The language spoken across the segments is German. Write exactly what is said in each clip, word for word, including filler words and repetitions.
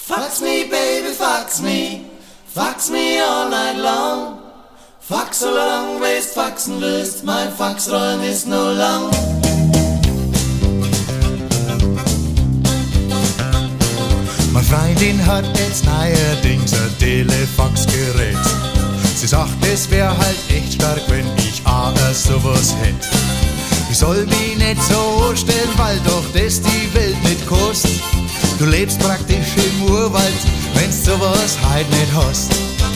Fax me, baby, fax me, fax me all night long. Fax so lang, willst faxen willst, mein Faxrollen ist nur lang. Meine Freundin hat jetzt neuerdings ein Telefaxgerät. Sie sagt, es wär halt echt stark, wenn ich auch sowas hätt. Ich soll mich nicht so stellen, weil doch das die Welt nicht kostet. Du lebst praktisch im Urwald, wenn's sowas halt nicht hast.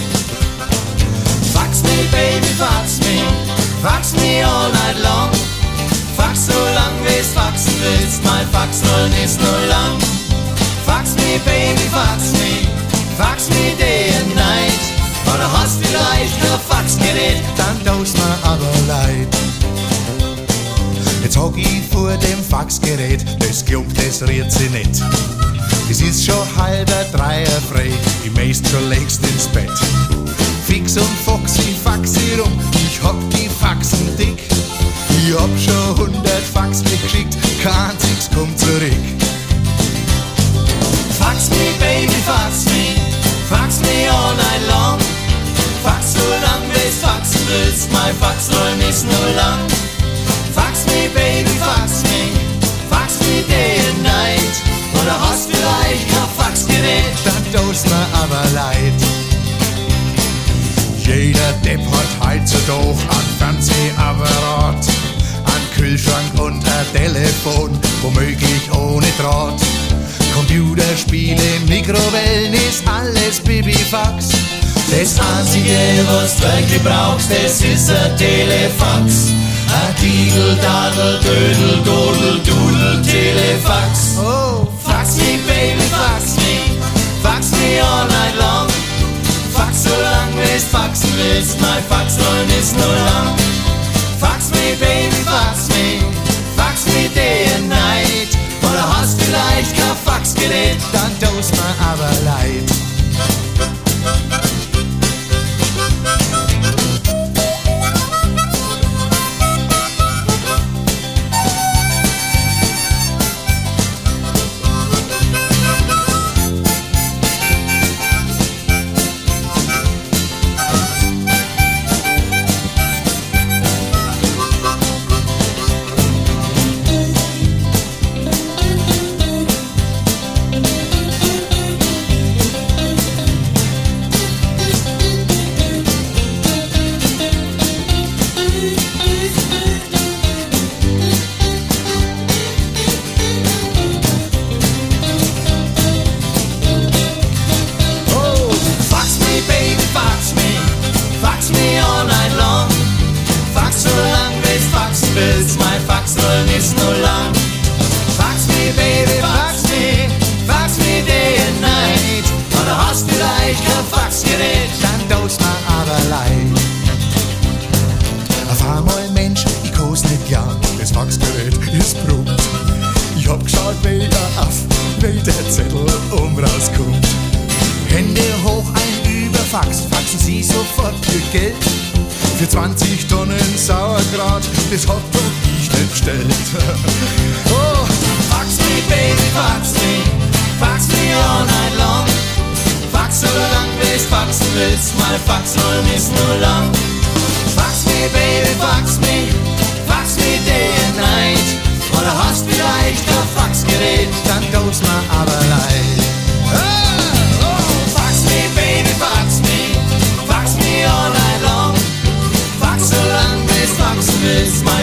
Fax me, baby, fax me, fax me all night long. Fax so lang, wie's faxen willst, mein Faxrollen ist nur lang. Fax me, baby, fax me, fax me day and night. Oder hast vielleicht kein Faxgerät, dann tauscht mir aber leid. Jetzt hock ich vor dem Faxgerät, das glaubt, das rührt sich nicht. Es ist schon halber dreier frei, die meist schon längst ins Bett. Fix und foxy, faxi rum, ich hab die Faxen dick. Ich hab schon hundert Fax geschickt, kein einziges kommt zurück. Fax me, baby, fax me, fax me all night long. Fax so lang, wie's faxen willst, mein Faxrollen ist nur lang. Fax me, baby, fax me, fax me day and night. Oder hast vielleicht kein Faxgerät, dann tauscht mir aber leid. Jeder Depp hat heutzutage ein Fernsehapparat, ein Kühlschrank und ein Telefon, womöglich ohne Draht. Computerspiele, Mikrowellen ist alles Bibifax. Das einzige, was du wirklich brauchst, das ist ein Telefax. Ein Didel, Dadel, Dödel, Dodel, Dudel, Telefax. Oh. Fax me, baby, fax me, fax me all night long. Fax so lang, wie's faxen willst, mein Faxrollen ist nur lang. Fax me, baby, fax me, fax me day and night. Oder hast vielleicht kein Faxgerät, dann tauscht mir aber leid. mein Faxrollen ist nur lang. Fax me, baby, fax me, fax me day and night. Oder hast vielleicht kein Faxgerät, dann tauscht mir aber leid. Auf einmal, Mensch, ich kann's nicht glauben, das Faxgerät ist brummt. Ich hab geschaut, welcher Aff, weil der Zettel um rauskommt. Hände hoch, ein Überfax, faxen Sie sofort für Geld. Für zwanzig Tonnen Sauerkraut, das hat doch ich nicht bestellt. Oh, fax me, baby, fax me, fax me all night long. Fax so lang, bis faxen willst, mein Faxrollen ist nur lang. Fax me, baby, fax me, fax me day and night. Oder hast vielleicht ein Faxgerät, dann tauscht mir aber leid. Oh, oh, fax me, baby, fax me, fax me all night long. Fax so lang, bis faxen willst, mein